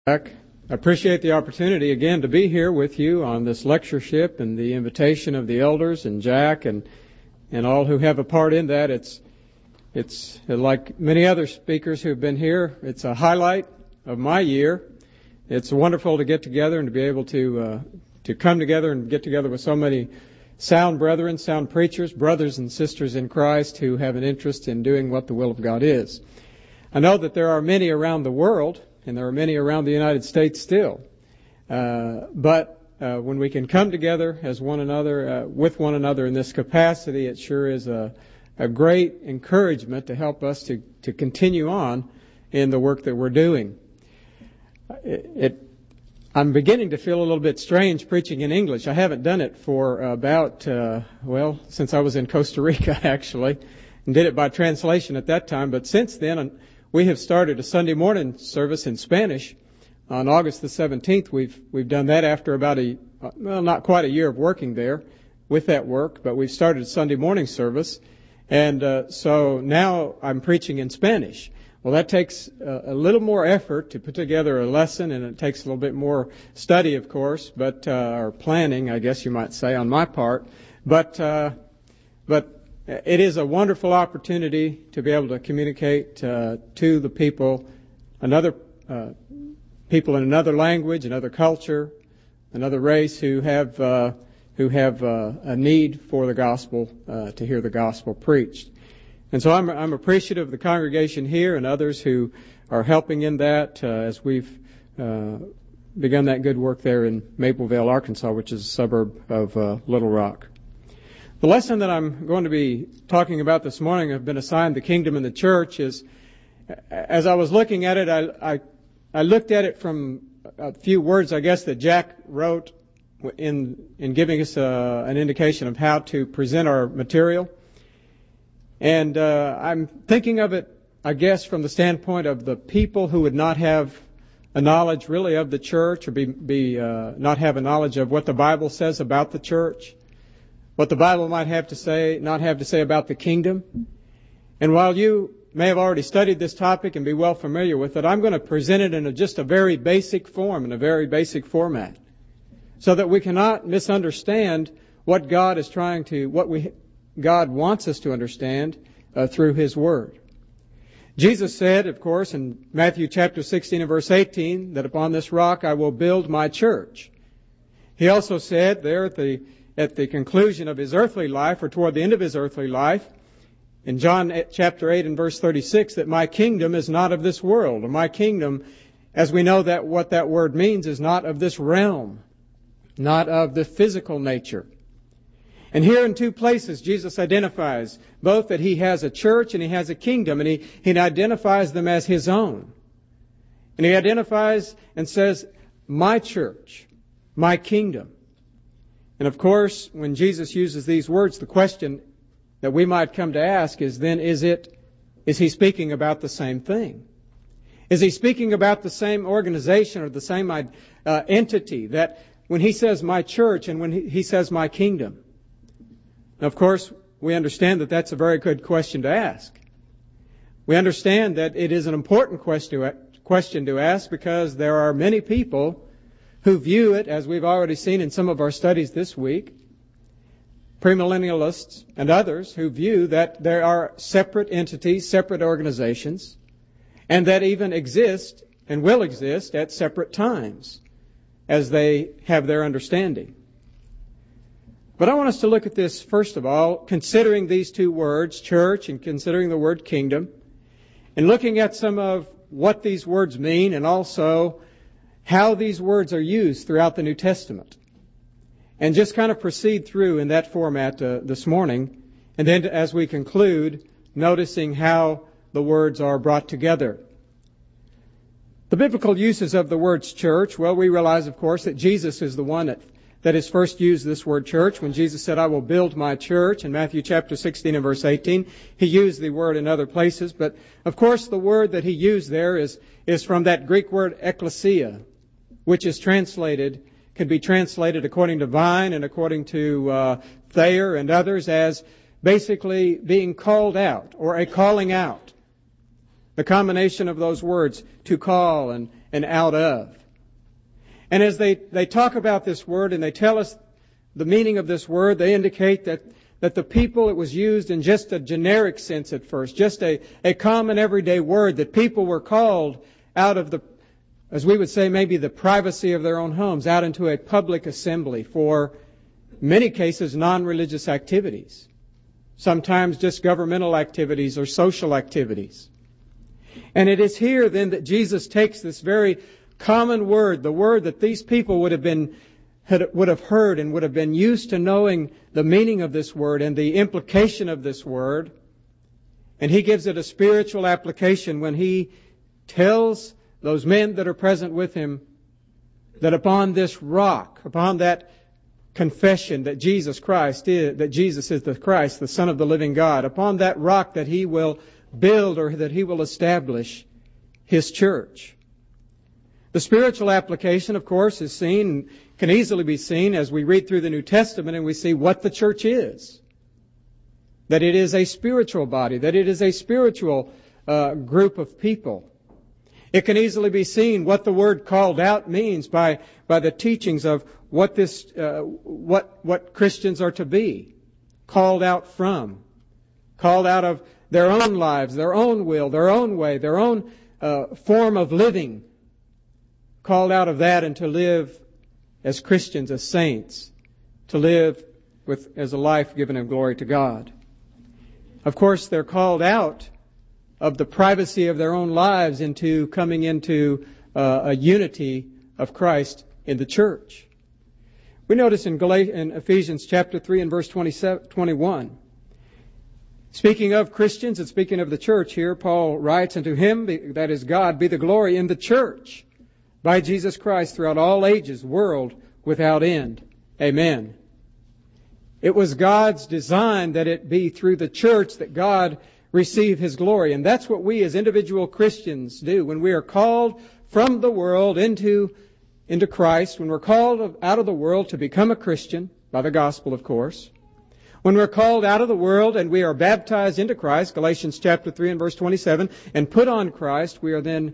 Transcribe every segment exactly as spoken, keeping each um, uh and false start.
I appreciate the opportunity again to be here with you on this lectureship and the invitation of the elders and Jack and and all who have a part in that. It's it's like many other speakers who've been here. It's a highlight of my year. It's wonderful to get together and to be able to uh, to come together and get together with so many sound brethren, sound preachers, brothers and sisters in Christ who have an interest in doing what the will of God is. I know that there are many around the world, and there are many around the United States still. Uh, but uh, when we can come together as one another, uh, with one another in this capacity, it sure is a, a great encouragement to help us to, to continue on in the work that we're doing. It, it, I'm beginning to feel a little bit strange preaching in English. I haven't done it for about, uh, well, since I was in Costa Rica, actually, and did it by translation at that time. But since then, we have started a Sunday morning service in Spanish on August the seventeenth. We've we've done that after about a, well, not quite a year of working there with that work, but we've started a Sunday morning service. And uh, so now I'm preaching in Spanish. Well, that takes a, a little more effort to put together a lesson, and it takes a little bit more study, of course, but uh, or planning, I guess you might say, on my part. But uh, but it is a wonderful opportunity to be able to communicate uh, to the people, another uh, people in another language, another culture, another race who have uh, who have uh, a need for the gospel, uh, to hear the gospel preached. And so I'm I'm appreciative of the congregation here and others who are helping in that uh, as we've uh, begun that good work there in Mapleville, Arkansas, which is a suburb of uh, Little Rock. The lesson that I'm going to be talking about this morning, I've been assigned the kingdom and the church, is, as I was looking at it, I, I, I looked at it from a few words, I guess, that Jack wrote in, in giving us a, an indication of how to present our material. And uh, I'm thinking of it, I guess, from the standpoint of the people who would not have a knowledge really of the church, or be, be uh, not have a knowledge of what the Bible says about the church, what the Bible might have to say, not have to say about the kingdom. And while you may have already studied this topic and be well familiar with it, I'm going to present it in a, just a very basic form, in a very basic format, so that we cannot misunderstand what God is trying to, what we, God wants us to understand uh, through His Word. Jesus said, of course, in Matthew chapter sixteen and verse eighteen, that upon this rock I will build my church. He also said there at the at the conclusion of His earthly life, or toward the end of His earthly life, in John chapter eight and verse thirty-six, that my kingdom is not of this world. Or my kingdom, as we know that what that word means, is not of this realm, not of the physical nature. And here in two places, Jesus identifies both that He has a church and He has a kingdom, and He, he identifies them as His own. And He identifies and says, my church, my kingdom. And of course, when Jesus uses these words, the question that we might come to ask is then, is it, is He speaking about the same thing? Is He speaking about the same organization or the same uh, entity, that when He says my church and when He, he says my kingdom? Now, of course, we understand that that's a very good question to ask. We understand that it is an important question question to ask because there are many people who view it, as we've already seen in some of our studies this week, premillennialists and others who view that there are separate entities, separate organizations, and that even exist and will exist at separate times as they have their understanding. But I want us to look at this, first of all, considering these two words, church and considering the word kingdom, and looking at some of what these words mean and also how these words are used throughout the New Testament. And just kind of proceed through in that format uh, this morning. And then as we conclude, noticing how the words are brought together. The biblical uses of the words church, well, we realize, of course, that Jesus is the one that, that has first used this word church. When Jesus said, I will build my church, in Matthew chapter sixteen and verse eighteen, He used the word in other places. But, of course, the word that He used there is, is from that Greek word ekklesia, which is translated, could be translated according to Vine and according to uh, Thayer and others as basically being called out or a calling out. The combination of those words, to call and, and out of. And as they, they talk about this word and they tell us the meaning of this word, they indicate that, that the people, it was used in just a generic sense at first, just a, a common everyday word, that people were called out of the, as we would say, maybe the privacy of their own homes, out into a public assembly for many cases non-religious activities, sometimes just governmental activities or social activities. And it is here then that Jesus takes this very common word, the word that these people would have been had, would have heard and would have been used to knowing the meaning of this word and the implication of this word, and he gives it a spiritual application when he tells those men that are present with him that upon this rock, upon that confession that Jesus Christ is, that Jesus is the Christ, the Son of the living God, upon that rock that he will build or that he will establish his church. The spiritual application, of course, is seen, can easily be seen as we read through the New Testament and we see what the church is. That it is a spiritual body, that it is a spiritual uh, group of people. It can easily be seen what the word called out means by, by the teachings of what this, uh, what, what Christians are to be. Called out from. Called out of their own lives, their own will, their own way, their own uh, form of living. Called out of that and to live as Christians, as saints, to live with as a life given in glory to God. Of course, they're called out of the privacy of their own lives into coming into uh, a unity of Christ in the church. We notice in, Gal- in Ephesians chapter three and verse twenty-seven, twenty-one, speaking of Christians and speaking of the church here, Paul writes, "Unto him, that is God, be the glory in the church, by Jesus Christ throughout all ages, world without end. Amen." It was God's design that it be through the church that God receive His glory. And that's what we as individual Christians do. When we are called from the world into, into Christ, when we're called out of the world to become a Christian, by the gospel, of course, when we're called out of the world and we are baptized into Christ, Galatians chapter three and verse twenty-seven, and put on Christ, we are then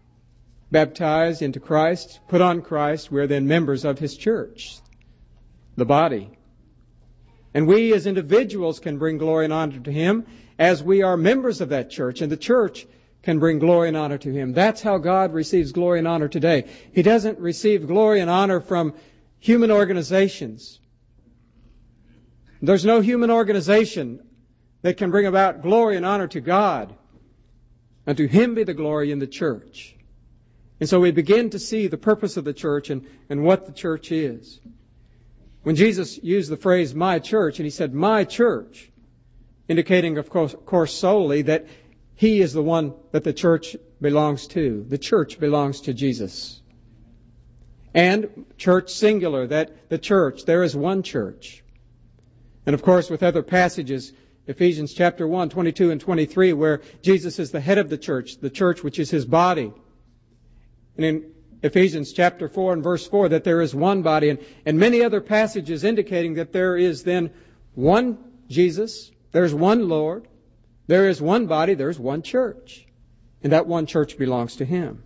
baptized into Christ, put on Christ, we are then members of His church, the body. And we as individuals can bring glory and honor to Him as we are members of that church, and the church can bring glory and honor to Him. That's how God receives glory and honor today. He doesn't receive glory and honor from human organizations. There's no human organization that can bring about glory and honor to God. And to Him be the glory in the church. And so we begin to see the purpose of the church and, and what the church is. When Jesus used the phrase, my church, and He said, my church, indicating, of course, of course, solely that He is the one that the church belongs to. The church belongs to Jesus. And church singular, that the church, there is one church. And of course, with other passages, Ephesians chapter one, twenty-two and twenty-three, where Jesus is the head of the church, the church which is His body. And in Ephesians chapter four and verse four, that there is one body, and, and many other passages indicating that there is then one Jesus, there's one Lord, there is one body, there's one church. And that one church belongs to Him.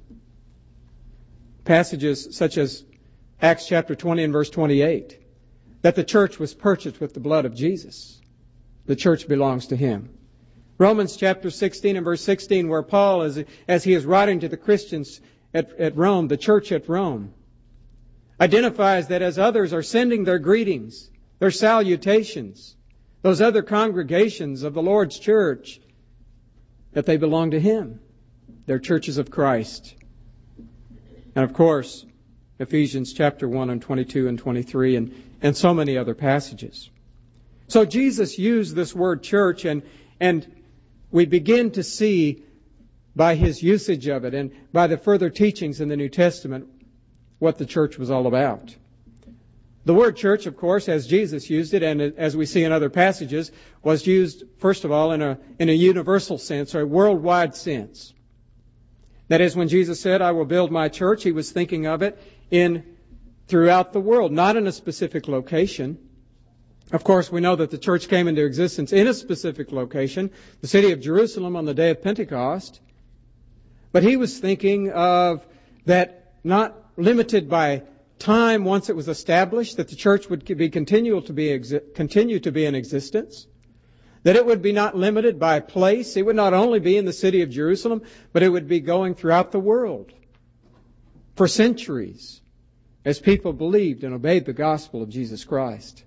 Passages such as Acts chapter twenty and verse twenty-eight, that the church was purchased with the blood of Jesus. The church belongs to Him. Romans chapter sixteen and verse sixteen, where Paul, as, as he is writing to the Christians at, at Rome, the church at Rome, identifies that as others are sending their greetings, their salutations, those other congregations of the Lord's church, that they belong to Him. They're churches of Christ. And of course, Ephesians chapter one and twenty-two and twenty-three and, and so many other passages. So Jesus used this word church, and, and we begin to see by His usage of it and by the further teachings in the New Testament what the church was all about. The word church, of course, as Jesus used it, and as we see in other passages, was used, first of all, in a, in a universal sense, or a worldwide sense. That is, when Jesus said, I will build my church, He was thinking of it in throughout the world, not in a specific location. Of course, we know that the church came into existence in a specific location, the city of Jerusalem on the day of Pentecost. But He was thinking of that not limited by time once it was established, that the church would be continual to be exi- continue to be in existence, that it would be not limited by place. It would not only be in the city of Jerusalem, but it would be going throughout the world for centuries as people believed and obeyed the gospel of Jesus Christ.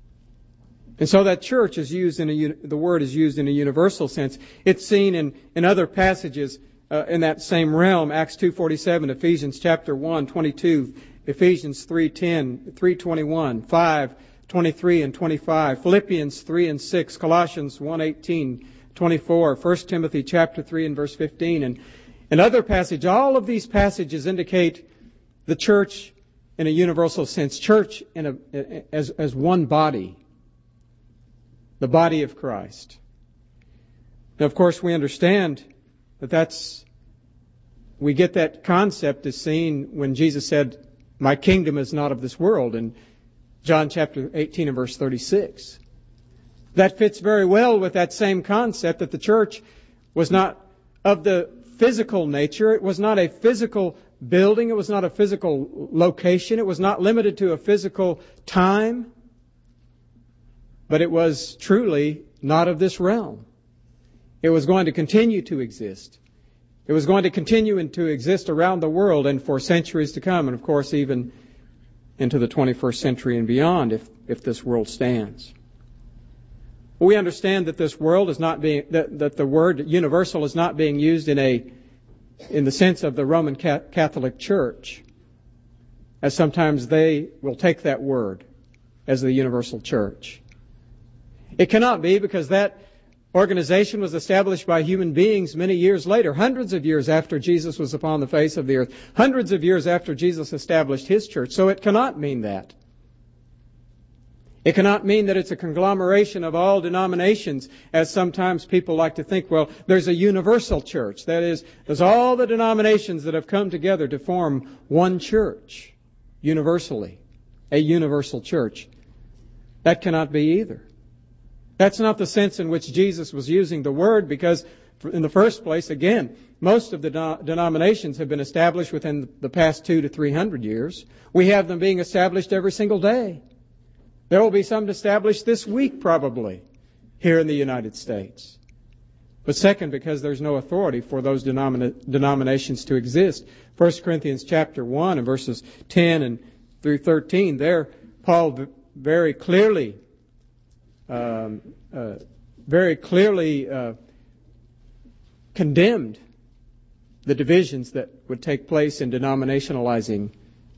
And so that church is used in a, the word is used in a universal sense. It's seen in, in other passages uh, in that same realm. Acts two forty-seven, Ephesians chapter one twenty-two, Ephesians three ten, three twenty-one, five twenty-three and twenty-five, Philippians three and six, Colossians one eighteen, twenty-four, First Timothy chapter three and verse fifteen, and and other passages. All of these passages indicate the church in a universal sense, church in a, as as one body. The body of Christ. Now, of course, we understand that that's, we get that concept as seen when Jesus said, "My kingdom is not of this world," in John chapter eighteen and verse thirty-six. That fits very well with that same concept that the church was not of the physical nature. It was not a physical building. It was not a physical location. It was not limited to a physical time. But it was truly not of this realm. It was going to continue to exist. It was going to continue to exist around the world and for centuries to come, and of course even into the twenty-first century and beyond if, if this world stands. We understand that this world is not being, that, that the word universal is not being used in a, in the sense of the Roman Catholic Church, as sometimes they will take that word as the universal church. It cannot be, because that organization was established by human beings many years later, hundreds of years after Jesus was upon the face of the earth, hundreds of years after Jesus established His church. So it cannot mean that. It cannot mean that it's a conglomeration of all denominations, as sometimes people like to think. Well, there's a universal church. That is, there's all the denominations that have come together to form one church, universally, a universal church. That cannot be either. That's not the sense in which Jesus was using the word, because in the first place, again, most of the de- denominations have been established within the past two to three hundred years. We have them being established every single day. There will be some established this week, probably, here in the United States. But second, because there's no authority for those denomina- denominations to exist. First Corinthians chapter one and verses ten and through thirteen, there Paul very clearly Um, uh, very clearly uh, condemned the divisions that would take place in denominationalizing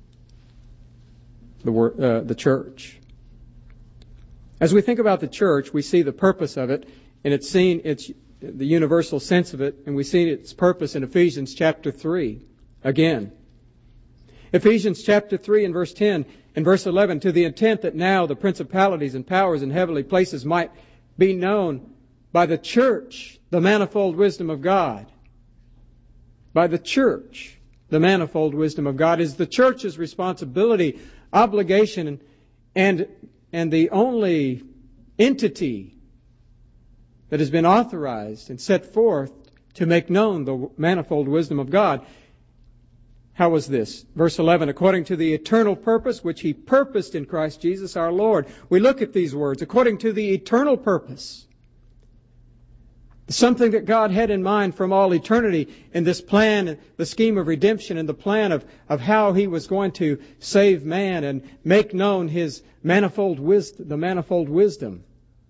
the wor- uh, the church. As we think about the church, we see the purpose of it, and it's seen its the universal sense of it, and we see its purpose in Ephesians chapter three. Again, Ephesians chapter three and verse ten and verse eleven, to the intent that now the principalities and powers in heavenly places might be known by the church, the manifold wisdom of God. By the church, the manifold wisdom of God is the church's responsibility, obligation, and, and the only entity that has been authorized and set forth to make known the manifold wisdom of God. How was this? Verse eleven, according to the eternal purpose which He purposed in Christ Jesus our Lord. We look at these words, according to the eternal purpose. Something that God had in mind from all eternity in this plan, the scheme of redemption, and the plan of, of how He was going to save man and make known His manifold wisdom, the manifold wisdom.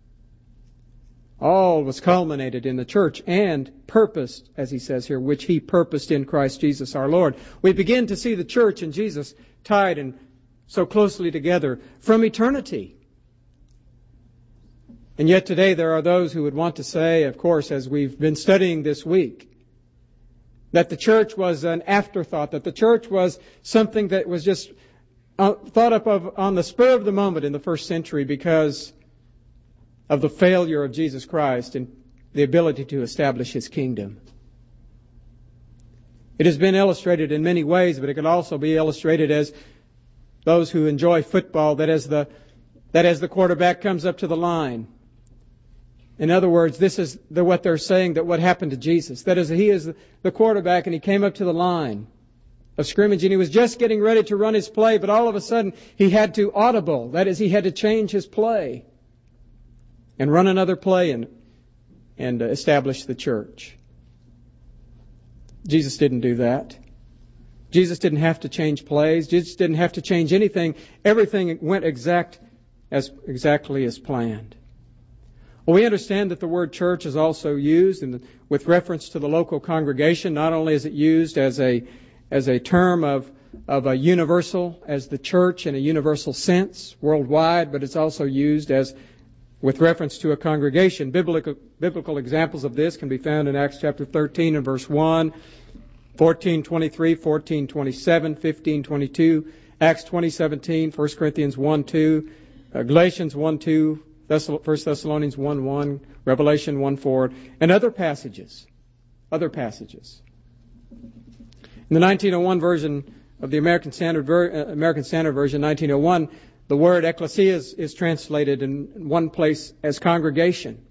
All was culminated in the church and purposed, as he says here, which He purposed in Christ Jesus our Lord. We begin to see the church and Jesus tied and so closely together from eternity. And yet today there are those who would want to say, of course, as we've been studying this week, that the church was an afterthought, that the church was something that was just thought up of on the spur of the moment in the first century because of the failure of Jesus Christ and the ability to establish His kingdom. It has been illustrated in many ways, but it can also be illustrated as those who enjoy football, that as the that as the quarterback comes up to the line. In other words, this is the, what they're saying, that what happened to Jesus. That is, He is the quarterback and He came up to the line of scrimmage, and he was just getting ready to run his play, but all of a sudden he had to audible. That is, he had to change his play and run another play and, and establish the church. Jesus didn't do that. Jesus didn't have to change plays. Jesus didn't have to change anything. Everything went exact as exactly as planned. Well, we understand that the word church is also used in the, with reference to the local congregation. Not only is it used as a as a term of of a universal, as the church in a universal sense worldwide, but it's also used as with reference to a congregation. Biblical biblical examples of this can be found in Acts chapter thirteen and verse one, fourteen twenty-three, fourteen twenty-seven, fifteen twenty-two, Acts twenty seventeen, First Corinthians one two, uh, Galatians one two, First Thessalonians one one, Revelation one four, and other passages. Other passages. In the nineteen oh one version of the American Standard Ver- uh, American Standard Version, nineteen oh one, the word ecclesia is, is translated in one place as congregation.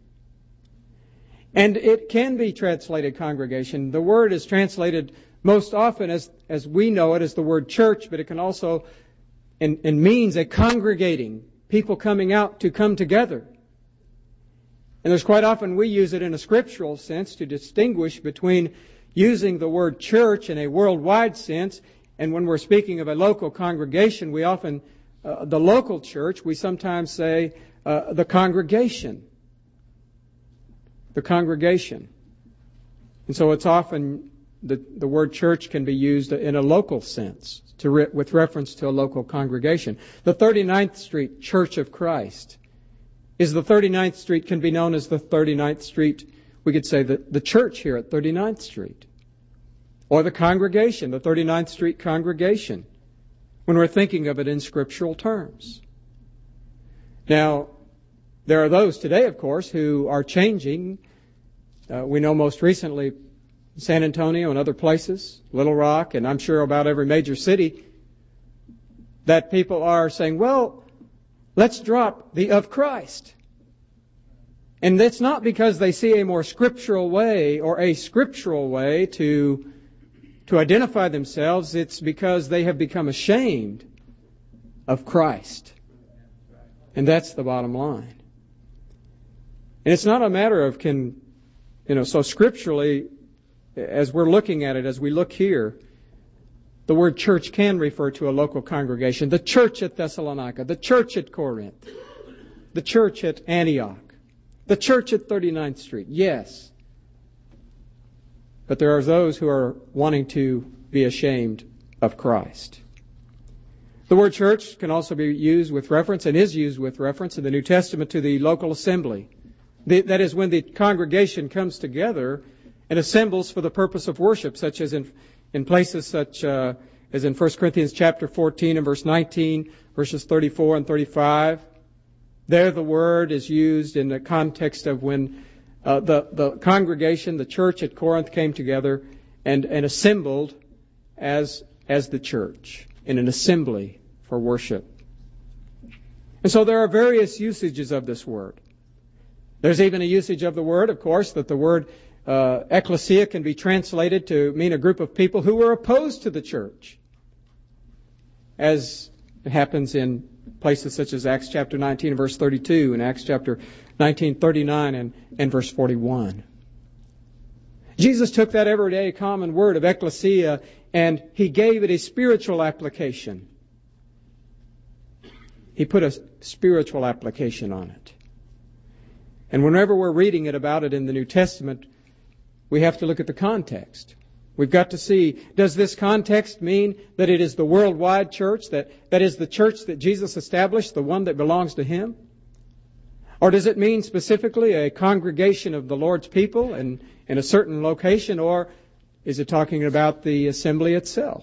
And it can be translated congregation. The word is translated most often as, as we know it as the word church, but it can also and, and means a congregating, people coming out to come together. And there's quite often we use it in a scriptural sense to distinguish between using the word church in a worldwide sense, and when we're speaking of a local congregation, we often, uh, the local church, we sometimes say uh, the congregation. The congregation. And so it's often the, the word church can be used in a local sense to re, with reference to a local congregation. The thirty-ninth Street Church of Christ is the thirty-ninth Street can be known as the thirty-ninth Street. We could say the, the church here at thirty-ninth Street. Or the congregation, the thirty-ninth Street congregation, when we're thinking of it in scriptural terms. Now, there are those today, of course, who are changing. Uh, we know most recently San Antonio and other places, Little Rock, and I'm sure about every major city, that people are saying, well, let's drop the of Christ. And that's not because they see a more scriptural way or a scriptural way to to identify themselves. It's because they have become ashamed of Christ. And that's the bottom line. And it's not a matter of can, you know, so scripturally, as we're looking at it, as we look here, the word church can refer to a local congregation. The church at Thessalonica, the church at Corinth, the church at Antioch, the church at thirty-ninth Street. Yes. But there are those who are wanting to be ashamed of Christ. The word church can also be used with reference, and is used with reference in the New Testament, to the local assembly. The, that is when the congregation comes together and assembles for the purpose of worship, such as in, in places such uh, as in First Corinthians chapter fourteen and verse nineteen, verses thirty-four and thirty-five. There the word is used in the context of when uh, the, the congregation, the church at Corinth, came together and, and assembled as, as the church in an assembly for worship. And so there are various usages of this word. There's even a usage of the word, of course, that the word uh, ecclesia can be translated to mean a group of people who were opposed to the church, as it happens in places such as Acts chapter nineteen, verse thirty-two, and Acts chapter nineteen, thirty-nine, and, and verse forty-one. Jesus took that everyday common word of ecclesia and he gave it a spiritual application. He put a spiritual application on it. And whenever we're reading it about it in the New Testament, we have to look at the context. We've got to see, does this context mean that it is the worldwide church, that, that is the church that Jesus established, the one that belongs to Him? Or does it mean specifically a congregation of the Lord's people in, in a certain location? Or is it talking about the assembly itself?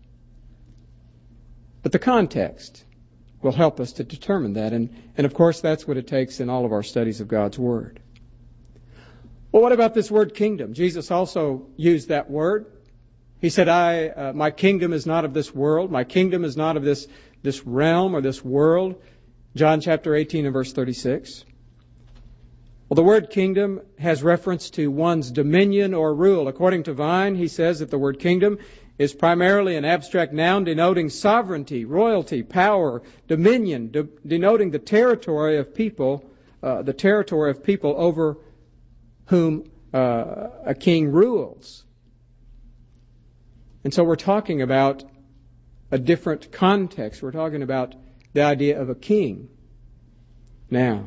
But the context will help us to determine that. And, and of course, that's what it takes in all of our studies of God's Word. Well, what about this word kingdom? Jesus also used that word. He said, I, uh, my kingdom is not of this world. My kingdom is not of this, this realm or this world. John chapter eighteen and verse thirty-six. Well, the word kingdom has reference to one's dominion or rule. According to Vine, he says that the word kingdom is primarily an abstract noun denoting sovereignty, royalty, power, dominion, de- denoting the territory of people, uh, the territory of people over whom uh, a king rules. And so we're talking about a different context. We're talking about the idea of a king. Now,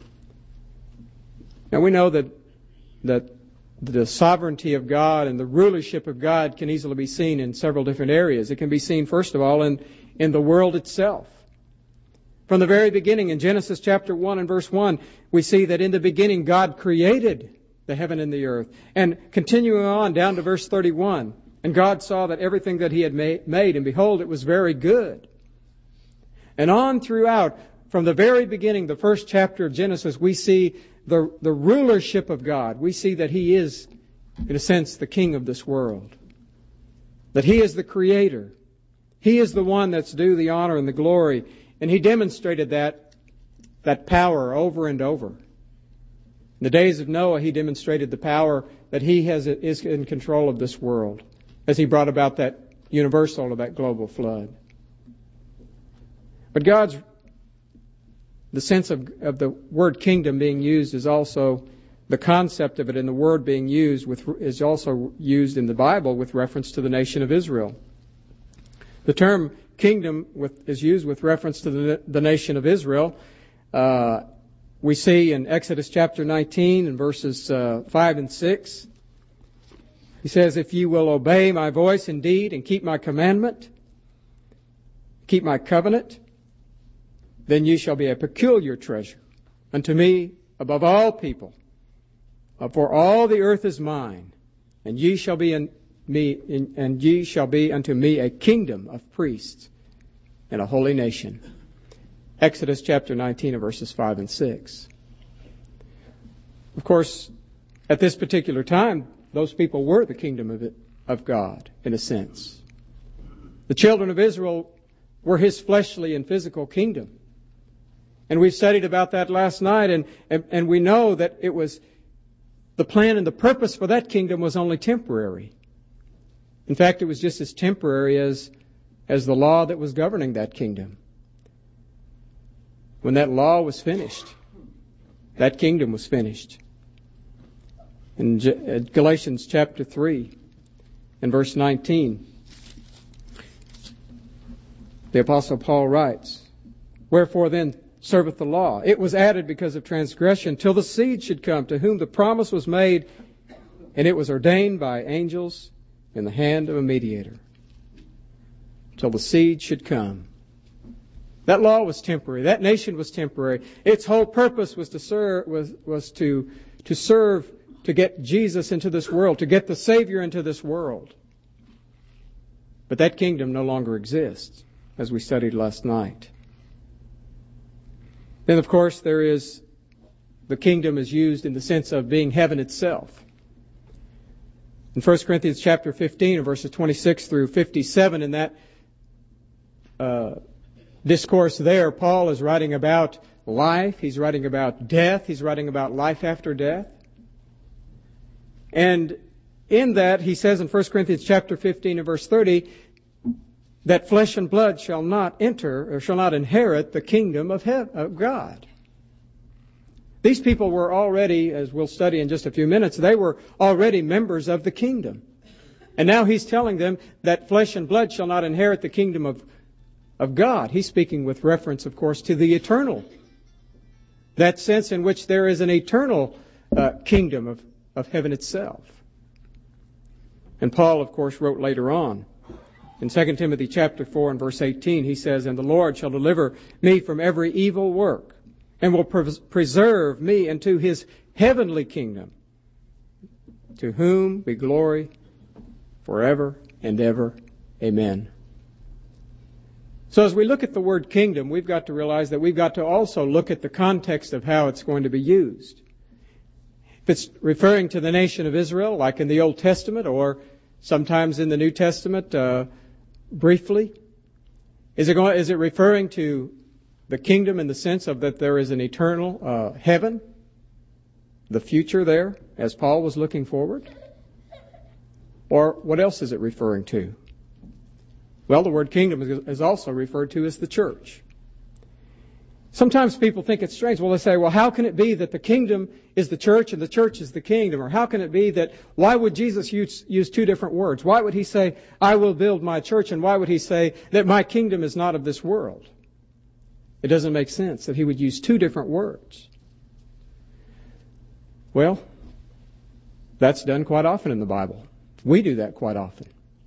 now we know that that the sovereignty of God and the rulership of God can easily be seen in several different areas. It can be seen, first of all, in, in the world itself. From the very beginning, in Genesis chapter one and verse one, we see that in the beginning God created the heaven and the earth. And continuing on down to verse thirty-one, and God saw that everything that He had made, made, and behold, it was very good. And on throughout, from the very beginning, the first chapter of Genesis, we see the, the rulership of God. We see that He is, in a sense, the king of this world. That He is the creator. He is the one that's due the honor and the glory. And He demonstrated that, that power over and over. In the days of Noah, He demonstrated the power that He has, is in control of this world as He brought about that universal or that global flood. But God's The sense of, of the word kingdom being used is also, the concept of it and the word being used with, is also used in the Bible with reference to the nation of Israel. The term kingdom with, is used with reference to the, the nation of Israel. Uh, we see in Exodus chapter nineteen and verses uh, five and six. He says, "If you will obey my voice indeed and keep my commandment, keep my covenant, then ye shall be a peculiar treasure unto me above all people. For all the earth is mine, and ye shall be in me, in, and ye shall be unto me a kingdom of priests and a holy nation." Exodus chapter nineteen, verses five and six. Of course, at this particular time, those people were the kingdom of it, of God, in a sense. The children of Israel were His fleshly and physical kingdom. And we studied about that last night, and, and, and we know that it was the plan and the purpose for that kingdom was only temporary. In fact, it was just as temporary as, as the law that was governing that kingdom. When that law was finished, that kingdom was finished. In Galatians chapter three and verse nineteen, the Apostle Paul writes, "Wherefore then serveth the law? It was added because of transgression, till the seed should come, to whom the promise was made, and it was ordained by angels in the hand of a mediator." Till the seed should come. That law was temporary. That nation was temporary. Its whole purpose was to serve, was, was to, to serve, to get Jesus into this world, to get the Savior into this world. But that kingdom no longer exists, as we studied last night. Then, of course, there is, the kingdom is used in the sense of being heaven itself. In First Corinthians chapter fifteen, verses twenty-six through fifty-seven, in that uh, discourse there, Paul is writing about life, he's writing about death, he's writing about life after death. And in that, he says in First Corinthians chapter fifteen and verse thirty, that flesh and blood shall not enter or shall not inherit the kingdom of, heaven, of God. These people were already, as we'll study in just a few minutes, they were already members of the kingdom. And now he's telling them that flesh and blood shall not inherit the kingdom of, of God. He's speaking with reference, of course, to the eternal. That sense in which there is an eternal uh, kingdom of, of heaven itself. And Paul, of course, wrote later on. In Second Timothy chapter four and verse eighteen, he says, "And the Lord shall deliver me from every evil work, and will pres- preserve me into His heavenly kingdom, to whom be glory forever and ever. Amen." So as we look at the word kingdom, we've got to realize that we've got to also look at the context of how it's going to be used. If it's referring to the nation of Israel, like in the Old Testament, or sometimes in the New Testament, uh, briefly, is it going, is it referring to the kingdom in the sense of that there is an eternal uh, heaven, the future there, as Paul was looking forward? Or what else is it referring to? Well, the word kingdom is also referred to as the church. Sometimes people think it's strange. Well, they say, well, how can it be that the kingdom is the church and the church is the kingdom? Or how can it be that, why would Jesus use, use two different words? Why would he say, I will build my church, and why would he say that my kingdom is not of this world? It doesn't make sense that he would use two different words. Well, that's done quite often in the Bible. We do that quite often.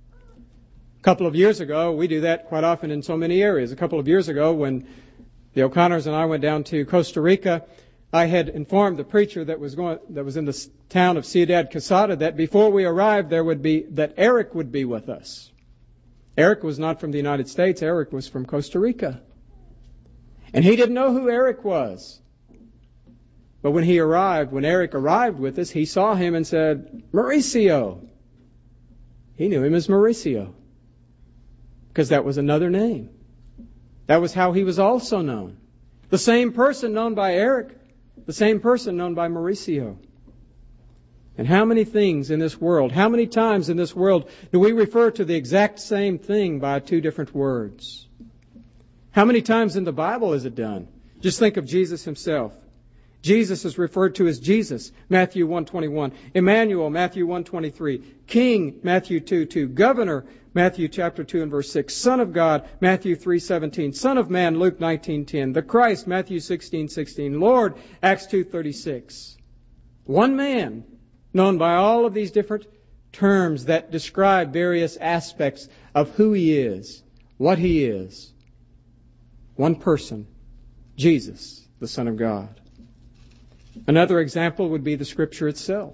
A couple of years ago, we do that quite often in so many areas. A couple of years ago, when the O'Connors and I went down to Costa Rica, I had informed the preacher that was going, that was in the town of Ciudad Quesada, that before we arrived there would be, that Eric would be with us. Eric was not from the United States. Eric was from Costa Rica. And he didn't know who Eric was. But when he arrived, when Eric arrived with us, he saw him and said, Mauricio. He knew him as Mauricio, because that was another name. That was how he was also known. The same person known by Eric, the same person known by Mauricio. And how many things in this world, how many times in this world do we refer to the exact same thing by two different words? How many times in the Bible is it done? Just think of Jesus himself. Jesus is referred to as Jesus, Matthew one twenty-one. Emmanuel, Matthew one twenty-three. King, Matthew two two. Governor, Matthew chapter two and verse six. Son of God, Matthew three seventeen. Son of Man, Luke nineteen ten. The Christ, Matthew sixteen sixteen. Lord, Acts two thirty-six. One man, known by all of these different terms that describe various aspects of who he is, what he is. One person, Jesus, the Son of God. Another example would be the Scripture itself.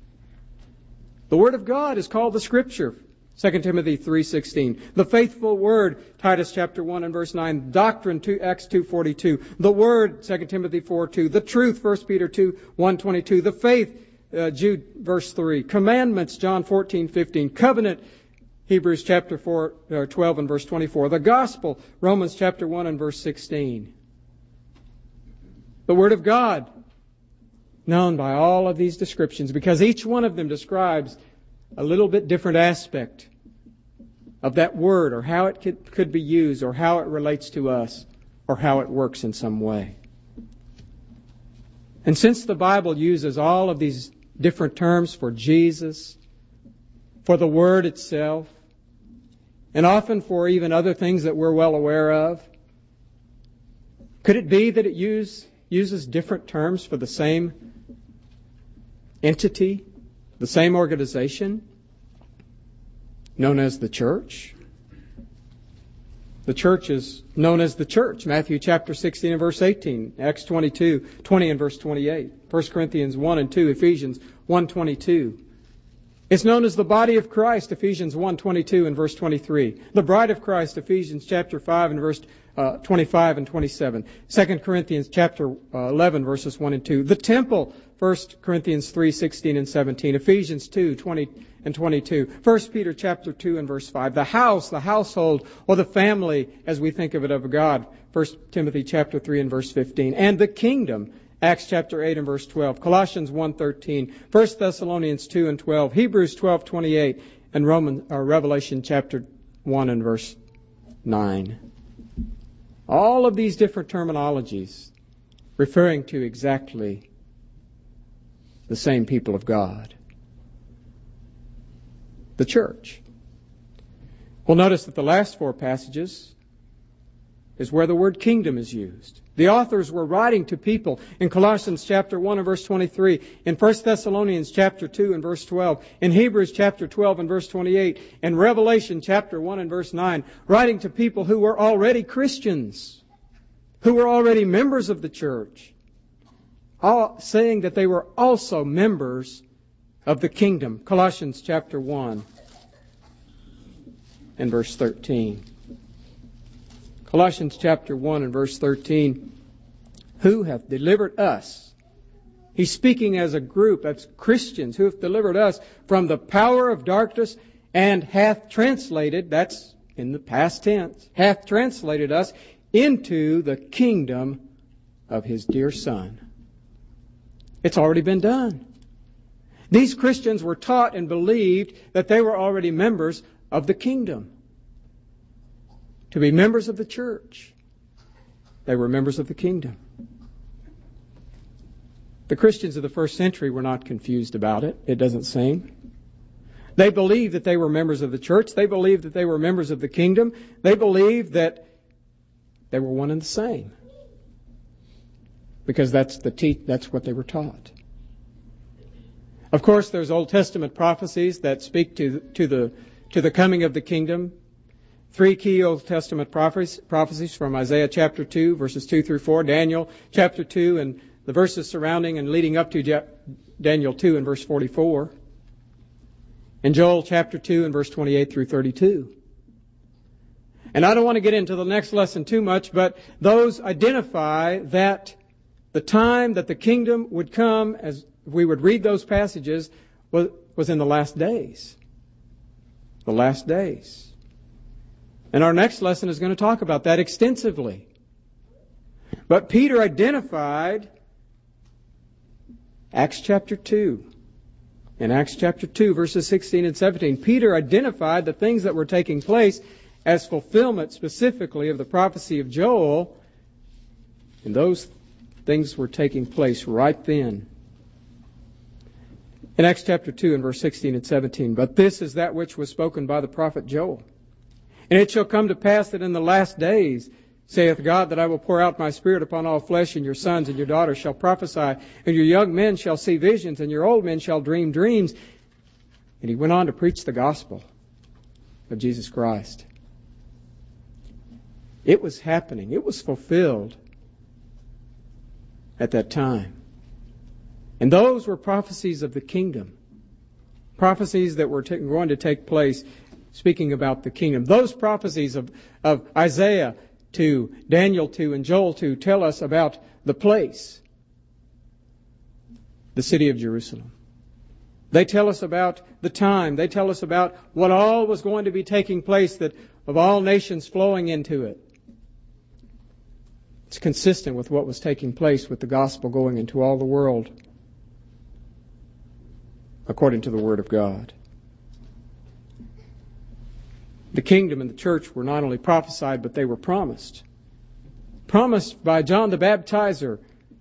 The Word of God is called the Scripture, Second Timothy three sixteen. The faithful Word, Titus chapter one and verse nine. Doctrine, Acts two forty-two. The Word, Second Timothy four two. The truth, First Peter two one twenty-two. The faith, uh, Jude verse three. Commandments, John fourteen fifteen. Covenant, Hebrews chapter four, uh, twelve and verse twenty-four. The Gospel, Romans chapter one and verse sixteen. The Word of God, known by all of these descriptions, because each one of them describes a little bit different aspect of that word, or how it could, could be used, or how it relates to us, or how it works in some way. And since the Bible uses all of these different terms for Jesus, for the Word itself, and often for even other things that we're well aware of, could it be that it use, uses different terms for the same entity, the same organization, known as the church? The church is known as the church. Matthew chapter sixteen and verse eighteen, Acts twenty-two, twenty and verse twenty-eight, First Corinthians one and two, Ephesians one twenty-two. It's known as the body of Christ, Ephesians one twenty-two and verse twenty-three. The bride of Christ, Ephesians chapter five and verse uh, twenty-five and twenty-seven. Second Corinthians chapter uh, eleven, verses one and two. The temple, First Corinthians three sixteen and seventeen. Ephesians two twenty and twenty-two. First Peter chapter two and verse five. The house, the household, or the family, as we think of it, of God, First Timothy chapter three and verse fifteen. And the kingdom, Acts chapter eight and verse twelve, Colossians one thirteen, First Thessalonians two and twelve, Hebrews twelve twenty-eight, and Roman, or Revelation chapter one and verse nine. All of these different terminologies referring to exactly the same people of God, the church. Well, notice that the last four passages is where the word kingdom is used. The authors were writing to people in Colossians chapter one and verse twenty-three, in First Thessalonians chapter two and verse twelve, in Hebrews chapter twelve and verse twenty-eight, in Revelation chapter one and verse nine, writing to people who were already Christians, who were already members of the church, all saying that they were also members of the kingdom. Colossians chapter one and verse thirteen. Colossians chapter one and verse thirteen, who hath delivered us. He's speaking as a group, as Christians, who have delivered us from the power of darkness and hath translated, that's in the past tense, hath translated us into the kingdom of His dear Son. It's already been done. These Christians were taught and believed that they were already members of the kingdom. to be members of the church. They were members of the kingdom. The Christians of the first century were not confused about it, it doesn't seem. They believed that they were members of the church. They believed that they were members of the kingdom. They believed that they were one and the same. Because that's the te- that's what they were taught. Of course, there's Old Testament prophecies that speak to to the to the coming of the kingdom. Three key Old Testament prophecies, prophecies from Isaiah chapter two, verses two through four, Daniel chapter two, and the verses surrounding and leading up to Daniel two and verse forty-four, and Joel chapter two and verse twenty-eight through thirty-two. And I don't want to get into the next lesson too much, but those identify that the time that the kingdom would come, as we would read those passages, was, was in the last days. The last days. And our next lesson is going to talk about that extensively. But Peter identified Acts chapter two. In Acts chapter two, verses sixteen and seventeen, Peter identified the things that were taking place as fulfillment specifically of the prophecy of Joel. And those things were taking place right then. In Acts chapter two and verse sixteen and seventeen, but this is that which was spoken by the prophet Joel. And it shall come to pass that in the last days, saith God, that I will pour out my Spirit upon all flesh, and your sons and your daughters shall prophesy, and your young men shall see visions, and your old men shall dream dreams. And he went on to preach the gospel of Jesus Christ. It was happening. It was fulfilled at that time. And those were prophecies of the kingdom. Prophecies that were t- going to take place, speaking about the kingdom. Those prophecies of, of Isaiah two, Daniel two, and Joel two tell us about the place, the city of Jerusalem. They tell us about the time. They tell us about what all was going to be taking place, that of all nations flowing into it. It's consistent with what was taking place with the gospel going into all the world, according to the Word of God. The kingdom and the church were not only prophesied, but they were promised. Promised by John the Baptizer.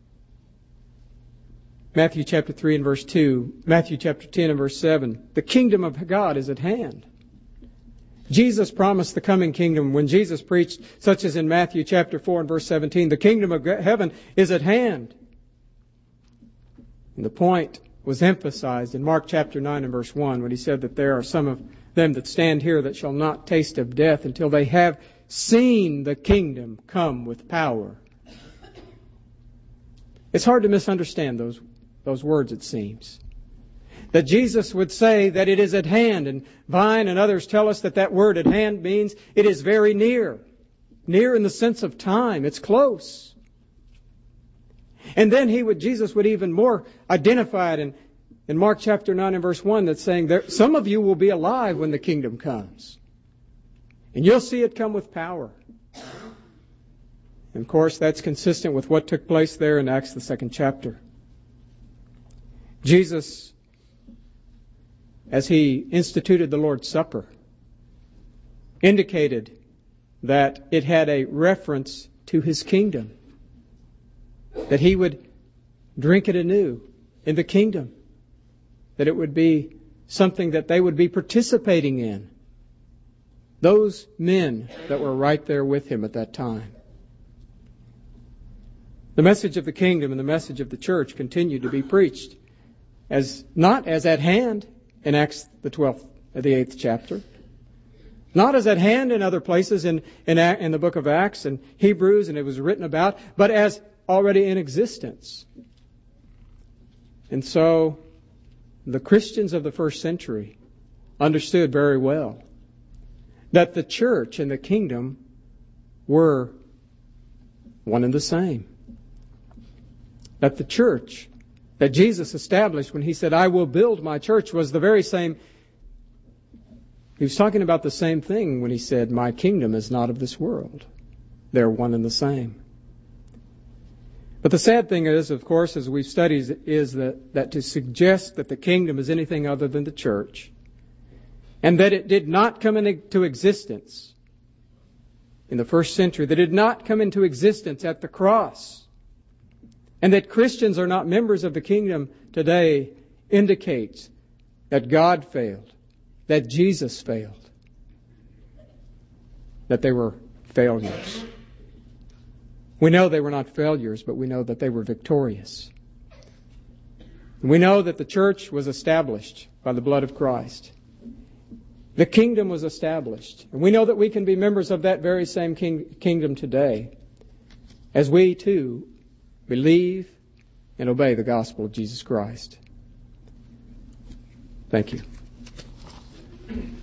Matthew chapter three and verse two. Matthew chapter ten and verse seven. The kingdom of God is at hand. Jesus promised the coming kingdom when Jesus preached, such as in Matthew chapter four and verse seventeen. The kingdom of heaven is at hand. And the point was emphasized in Mark chapter nine and verse one when he said that there are some of them that stand here that shall not taste of death until they have seen the kingdom come with power. It's hard to misunderstand those, those words, it seems. That Jesus would say that it is at hand, and Vine and others tell us that that word at hand means it is very near. Near in the sense of time. It's close. And then he would, Jesus would even more identify it in, in Mark chapter nine and verse one, that's saying there, some of you will be alive when the kingdom comes. And you'll see it come with power. And of course, that's consistent with what took place there in Acts, the second chapter. Jesus, as he instituted the Lord's Supper, indicated that it had a reference to his kingdom. That he would drink it anew in the kingdom. That it would be something that they would be participating in. Those men that were right there with him at that time. The message of the kingdom and the message of the church continued to be preached as not as at hand in Acts the twelfth, the eighth chapter, not as at hand in other places in in, in the book of Acts and Hebrews, and it was written about, but as already in existence. And so the Christians of the first century understood very well that the church and the kingdom were one and the same. That the church that Jesus established when he said, I will build my church, was the very same. He was talking about the same thing when he said, my kingdom is not of this world. They're one and the same. But the sad thing is, of course, as we've studied, is that, that to suggest that the kingdom is anything other than the church, and that it did not come into existence in the first century that did not come into existence at the cross, and that Christians are not members of the kingdom today, indicates that God failed, that Jesus failed, that they were failures. We know they were not failures, but we know that they were victorious. We know that the church was established by the blood of Christ. The kingdom was established. And we know that we can be members of that very same king- kingdom today as we too believe and obey the gospel of Jesus Christ. Thank you.